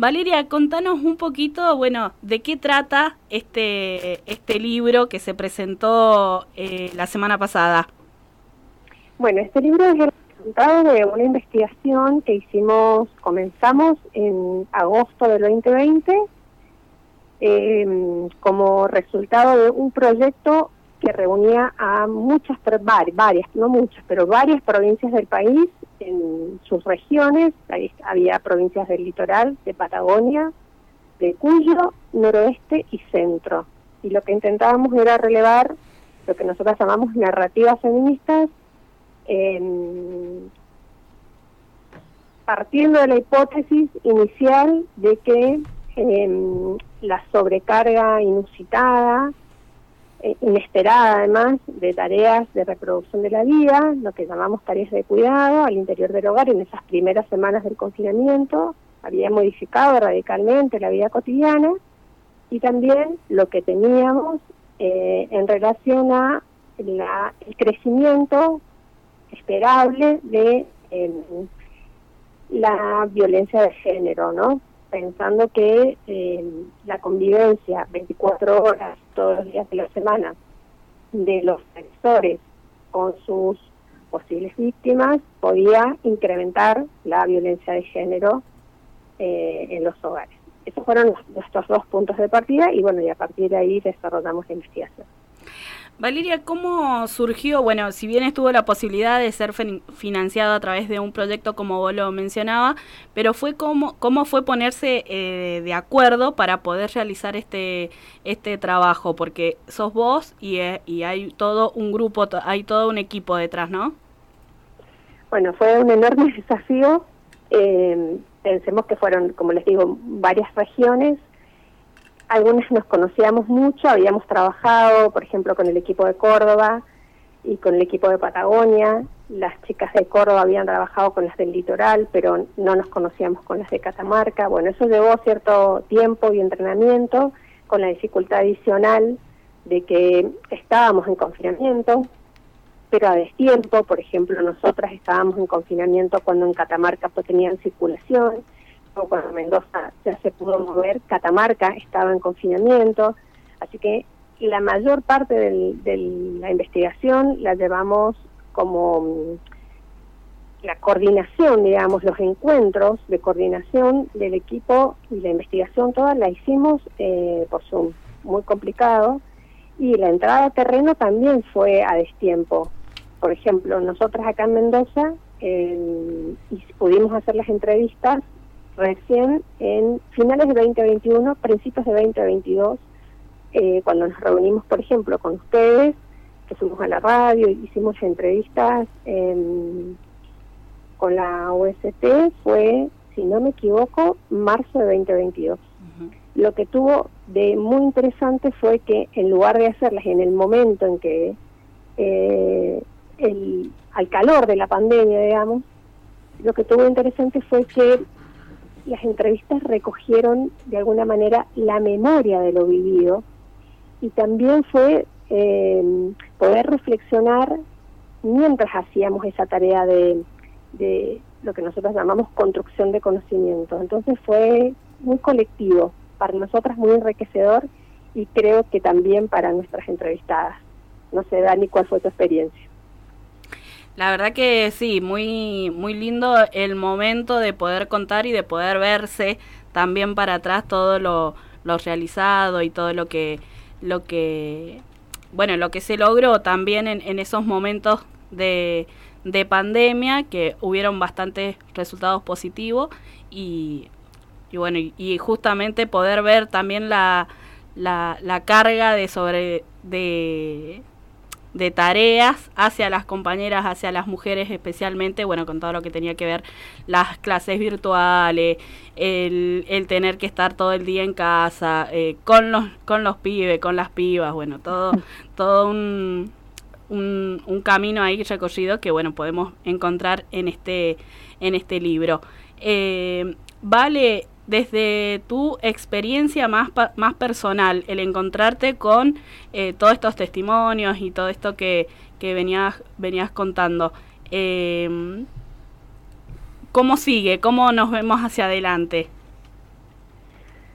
Valeria, contanos un poquito, bueno, de qué trata este libro que se presentó la semana pasada. Bueno, este libro es el resultado de una investigación que comenzamos en agosto del 2020, como resultado de un proyecto que reunía a varias, no muchas, pero varias provincias del país en sus regiones. Ahí había provincias del litoral, de Patagonia, de Cuyo, noroeste y centro. Y lo que intentábamos era relevar lo que nosotros llamamos narrativas feministas, partiendo de la hipótesis inicial de que la sobrecarga inusitada, inesperada además, de tareas de reproducción de la vida, lo que llamamos tareas de cuidado al interior del hogar en esas primeras semanas del confinamiento, había modificado radicalmente la vida cotidiana, y también lo que teníamos en relación a el crecimiento esperable de la violencia de género, ¿no? Pensando que la convivencia 24 horas todos los días de la semana de los agresores con sus posibles víctimas podía incrementar la violencia de género en los hogares. Esos fueron nuestros dos puntos de partida y bueno, y a partir de ahí desarrollamos la investigación. Valeria, ¿cómo surgió? Bueno, si bien estuvo la posibilidad de ser financiado a través de un proyecto como vos lo mencionaba, pero ¿cómo fue ponerse de acuerdo para poder realizar este trabajo? Porque sos vos y hay todo un grupo, hay todo un equipo detrás, ¿no? Bueno, fue un enorme desafío. Pensemos que fueron, como les digo, varias regiones. Algunas nos conocíamos mucho, habíamos trabajado, por ejemplo, con el equipo de Córdoba y con el equipo de Patagonia. Las chicas de Córdoba habían trabajado con las del litoral, pero no nos conocíamos con las de Catamarca. Bueno, eso llevó cierto tiempo y entrenamiento, con la dificultad adicional de que estábamos en confinamiento, pero a destiempo. Por ejemplo, nosotras estábamos en confinamiento cuando en Catamarca pues tenían circulación, o cuando Mendoza ya se pudo mover, Catamarca estaba en confinamiento, así que la mayor parte de la investigación la llevamos como la coordinación, digamos, los encuentros de coordinación del equipo y la investigación toda la hicimos por Zoom, muy complicado, y la entrada a terreno también fue a destiempo. Por ejemplo, nosotras acá en Mendoza y pudimos hacer las entrevistas recién en finales de 2021, principios de 2022, cuando nos reunimos, por ejemplo, con ustedes, que fuimos a la radio y hicimos entrevistas con la UST, fue, si no me equivoco, marzo de 2022. Uh-huh. Lo que tuvo de muy interesante fue que en lugar de hacerlas en el momento en que, al calor de la pandemia, digamos, lo que tuvo interesante fue que las entrevistas recogieron de alguna manera la memoria de lo vivido, y también fue poder reflexionar mientras hacíamos esa tarea de lo que nosotros llamamos construcción de conocimiento. Entonces fue muy colectivo, para nosotras muy enriquecedor, y creo que también para nuestras entrevistadas. No sé, Dani, ¿cuál fue tu experiencia? La verdad que sí, muy muy lindo el momento de poder contar y de poder verse también para atrás todo lo realizado y todo lo que se logró también en esos momentos de pandemia, que hubieron bastantes resultados positivos y bueno, y justamente poder ver también la carga de tareas hacia las compañeras, hacia las mujeres especialmente, bueno, con todo lo que tenía que ver las clases virtuales, el tener que estar todo el día en casa, con los pibes, con las pibas, bueno, todo un camino ahí recorrido que, bueno, podemos encontrar en este libro. Vale, desde tu experiencia más personal, el encontrarte con todos estos testimonios y todo esto que venías contando, ¿cómo sigue? ¿Cómo nos vemos hacia adelante?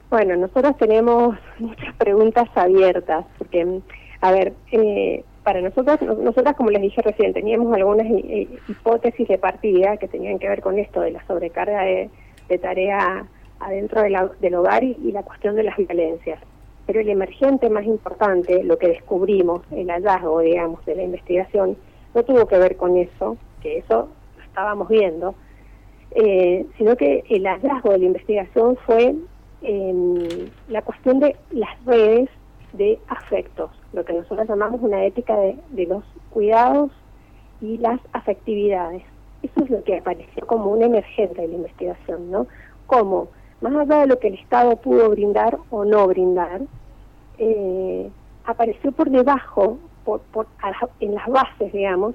Bueno, nosotros tenemos muchas preguntas abiertas, porque, a ver, para nosotras, como les dije recién, teníamos algunas hipótesis de partida que tenían que ver con esto de la sobrecarga de tarea adentro del hogar y la cuestión de las violencias. Pero el emergente más importante, lo que descubrimos, el hallazgo, digamos, de la investigación, no tuvo que ver con eso, que eso lo estábamos viendo, sino que el hallazgo de la investigación fue la cuestión de las redes de afectos, lo que nosotros llamamos una ética de los cuidados y las afectividades. Eso es lo que apareció como un emergente de la investigación, ¿no? Como, más allá de lo que el Estado pudo brindar o no brindar, apareció por debajo, en las bases, digamos,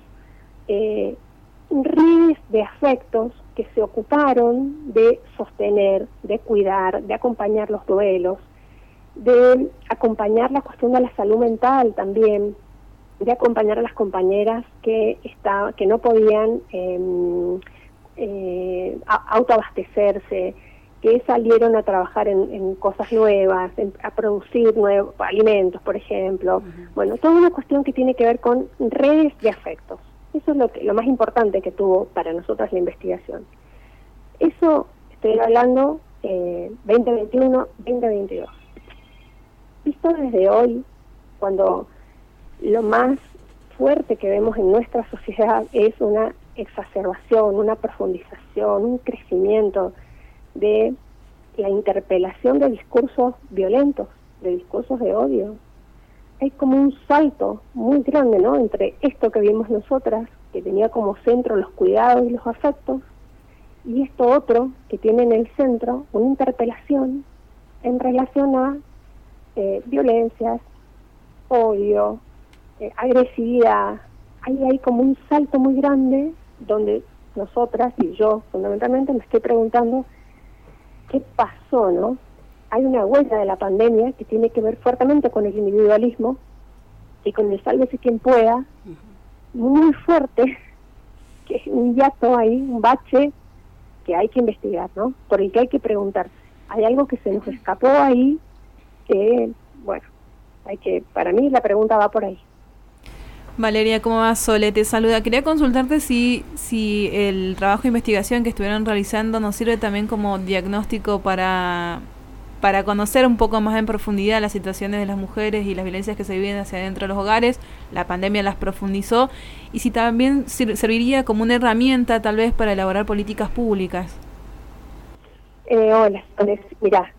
redes de afectos que se ocuparon de sostener, de cuidar, de acompañar los duelos, de acompañar la cuestión de la salud mental también, de acompañar a las compañeras que no podían autoabastecerse, que salieron a trabajar en cosas nuevas, a producir nuevos alimentos, por ejemplo. Uh-huh. Bueno, toda una cuestión que tiene que ver con redes de afectos. Eso es lo más importante que tuvo para nosotros la investigación. Eso estoy hablando 2021, 2022. Visto desde hoy, cuando lo más fuerte que vemos en nuestra sociedad es una exacerbación, una profundización, un crecimiento de la interpelación de discursos violentos, de discursos de odio. Hay como un salto muy grande, ¿no?, entre esto que vimos nosotras, que tenía como centro los cuidados y los afectos, y esto otro, que tiene en el centro una interpelación en relación a violencias, odio, agresividad. Hay como un salto muy grande donde nosotras y yo fundamentalmente me estoy preguntando qué pasó, ¿no? Hay una huella de la pandemia que tiene que ver fuertemente con el individualismo y con el sálvese quien pueda, muy fuerte, que es un hiato ahí, un bache que hay que investigar, ¿no? Por el que hay que preguntarse. Hay algo que se nos escapó ahí que, bueno, para mí la pregunta va por ahí. Valeria, ¿cómo vas? Sole, te saluda. Quería consultarte si el trabajo de investigación que estuvieron realizando nos sirve también como diagnóstico para conocer un poco más en profundidad las situaciones de las mujeres y las violencias que se viven hacia adentro de los hogares. La pandemia las profundizó, y si también serviría como una herramienta tal vez para elaborar políticas públicas. Hola, mirá,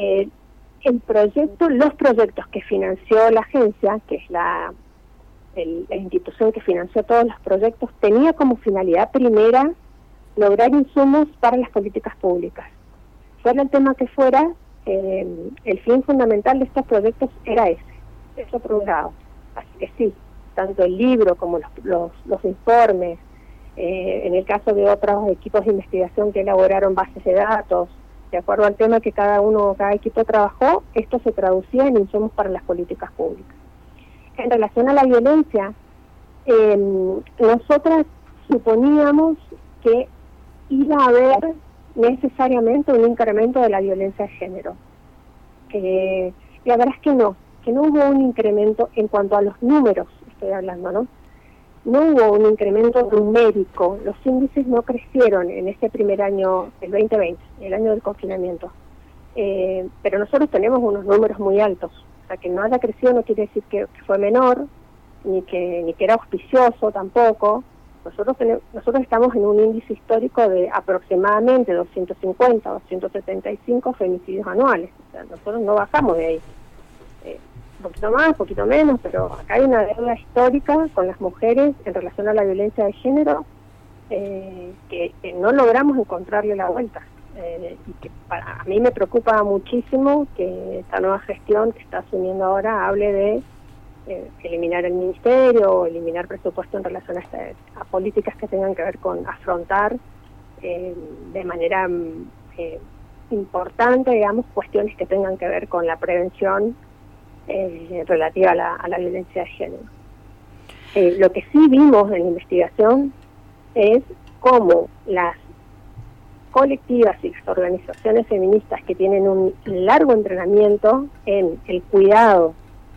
los proyectos que financió la agencia, que es la institución que financió todos los proyectos, tenía como finalidad primera lograr insumos para las políticas públicas. Fuera el tema que fuera, el fin fundamental de estos proyectos era eso por un lado. Así que sí, tanto el libro como los informes, en el caso de otros equipos de investigación que elaboraron bases de datos, de acuerdo al tema que cada equipo trabajó, esto se traducía en insumos para las políticas públicas. En relación a la violencia, nosotras suponíamos que iba a haber necesariamente un incremento de la violencia de género. La verdad es que no hubo un incremento en cuanto a los números, estoy hablando, ¿no? No hubo un incremento numérico, los índices no crecieron en este primer año, el 2020, el año del confinamiento. Pero nosotros tenemos unos números muy altos. O sea, que no haya crecido no quiere decir que fue menor, ni que era auspicioso tampoco. Nosotros estamos en un índice histórico de aproximadamente 250 o 275 femicidios anuales. O sea, nosotros no bajamos de ahí. Un poquito más, un poquito menos, pero acá hay una deuda histórica con las mujeres en relación a la violencia de género que no logramos encontrarle la vuelta. Y que a mí me preocupa muchísimo que esta nueva gestión que está asumiendo ahora hable de eliminar el ministerio o eliminar presupuesto en relación a políticas que tengan que ver con afrontar de manera importante, digamos, cuestiones que tengan que ver con la prevención relativa a la violencia de género. Lo que sí vimos en la investigación es cómo las colectivas y las organizaciones feministas que tienen un largo entrenamiento en el cuidado,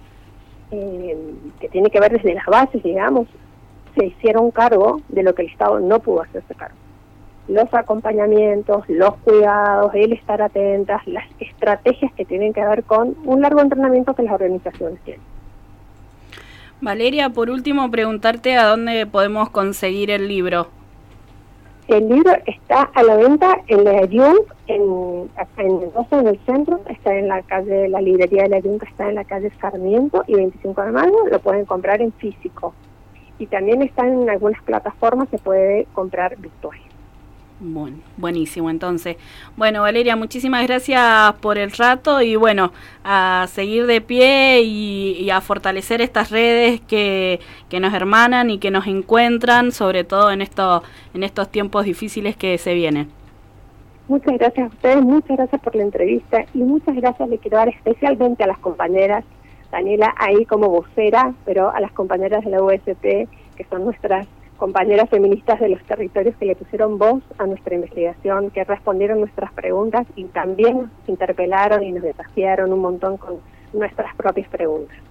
que tiene que ver desde las bases, digamos, se hicieron cargo de lo que el Estado no pudo hacerse cargo. Los acompañamientos, los cuidados, el estar atentas, las estrategias que tienen que ver con un largo entrenamiento que las organizaciones tienen. Valeria, por último, preguntarte a dónde podemos conseguir el libro. El libro está a la venta en la Jung, acá en Mendoza, en el centro, está en la calle, la librería de la Jung está en la calle Sarmiento y 25 de mayo, lo pueden comprar en físico. Y también está en algunas plataformas, se puede comprar virtual. Bueno, buenísimo, entonces. Bueno, Valeria, muchísimas gracias por el rato y bueno, a seguir de pie y a fortalecer estas redes que nos hermanan y que nos encuentran, sobre todo en estos tiempos difíciles que se vienen. Muchas gracias a ustedes, muchas gracias por la entrevista y muchas gracias le quiero dar especialmente a las compañeras, Daniela ahí como vocera, pero a las compañeras de la USP, que son nuestras compañeras feministas de los territorios que le pusieron voz a nuestra investigación, que respondieron nuestras preguntas y también nos interpelaron y nos desafiaron un montón con nuestras propias preguntas.